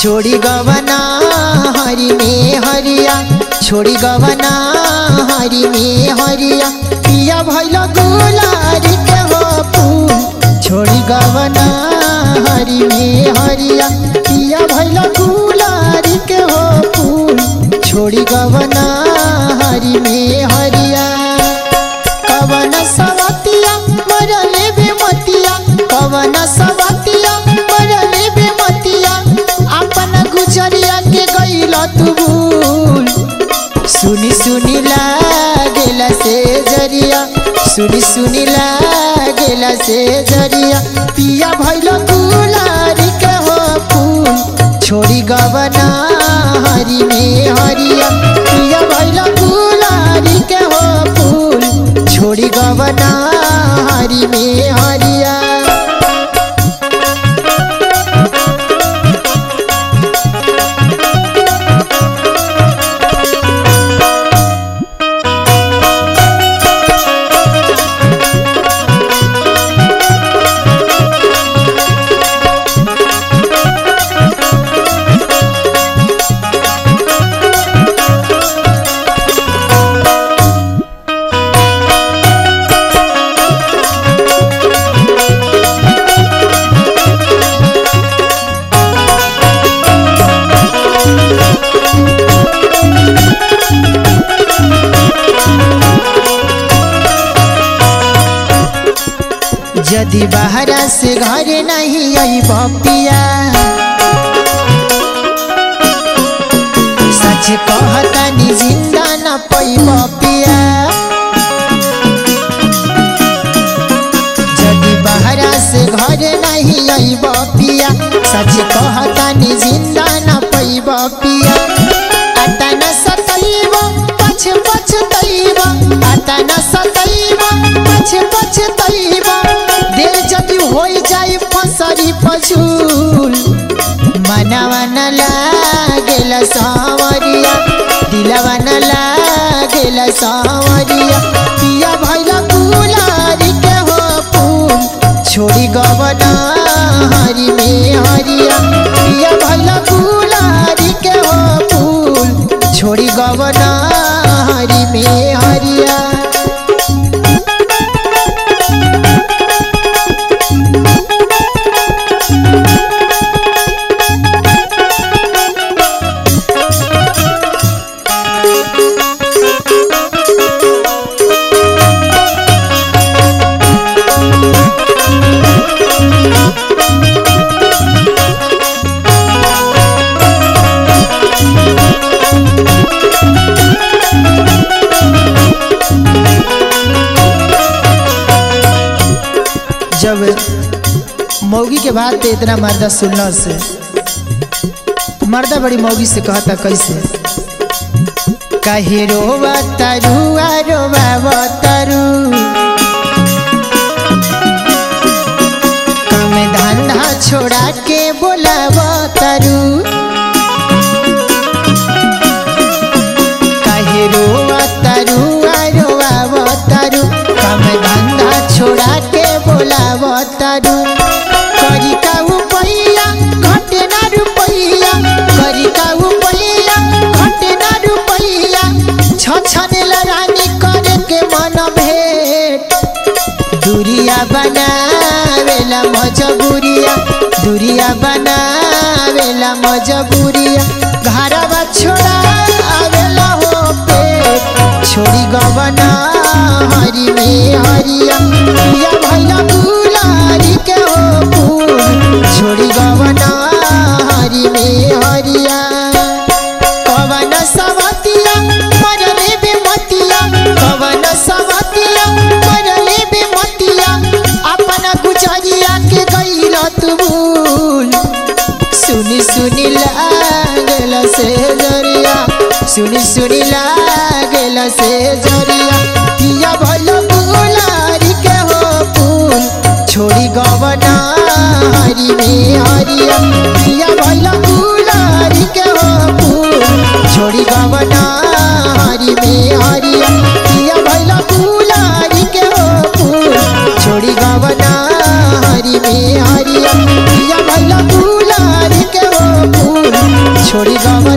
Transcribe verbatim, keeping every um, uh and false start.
छोड़ी गवना हरी में हरिया छोड़ी गवना हरी में हरिया पिया भइल गुलारी के हो फूल छोड़ी गवना हरी में हरिया पिया भइल गुलारी के हो फूल छोड़ी गवना हरी में हरिया कवन सवतिया मरले बेमतिया कवन सवतिया मरले बेमतिया अपन गुजरिया के गइल तू भूल सुनी सुनी लागेला से जरिया सुनी सुनी लागेला से जरिया पिया भइल गुलारी के हो फूल छोड़ी गवना हरी में हरिया पिया भइल गुलारी के हो फूल छोड़ी गवना हरी में हरिया यदि बाहरा से घर नहीं आई बपिया सच कहतानी जिंदा न पई बपिया यदि बाहरा से घर नहीं आई बपिया सच कहतानी जिंदा न पई बपिया आता न सतैब पछ पछ तैब आता न सतैब पछ पछ तैब दिल जदि होई जाए फसरी पछूल मनवा न लागेला सावरिया दिलवा न लागेला सावरिया पिया भइल गुलारी के हो फूल छोड़ी गवना हरी में हरिया पिया भइल गुलारी के हो फूल छोड़ी गवना हरी में हरिया जब मौगी के बात पे इतना मर्दा सुनना से मर्दा बड़ी मौगी से कहता कैसे कहे रोवा तारू आ रोवा तारू काम धंधा छोड़ा के बोलावा तारू कहे रोवा तारू आ रोवा तारू काम धंधा छोड़ा के बोलावा तारू करी काऊ पैया घटे ना रुपैया करी काऊ पैया घटे ना रुपैया छछने रानी करे के मन भेट दूरिया बनावेला मजबूरिया दूरिया बनावेला मजबूरिया घरवा छोड़ा आवेला हो पेट छोड़ी गवना हरी में हरिया पिया भइल गुलारी के हो फूल छोड़ी गवना हरी में हरिया कवन सवतिया मरले बेमतिया कवन सवतिया मरले बेमतिया अपन गुजरिया के गइल तू भूल सुनी सुनी लागेला से जरिया सुनी सुनी लागेला से जरिया पिया भइल गुलारी के हो फूल छोड़ी गवना हरी में हरिया पिया भइल गुलारी के हो फूल छोड़ी गवना हरी में हरिया पिया भइल गुलारी के हो फूल छोड़ी गवना हरी में हरिया पिया भइल गुलारी के हो फूल छोड़ी गवले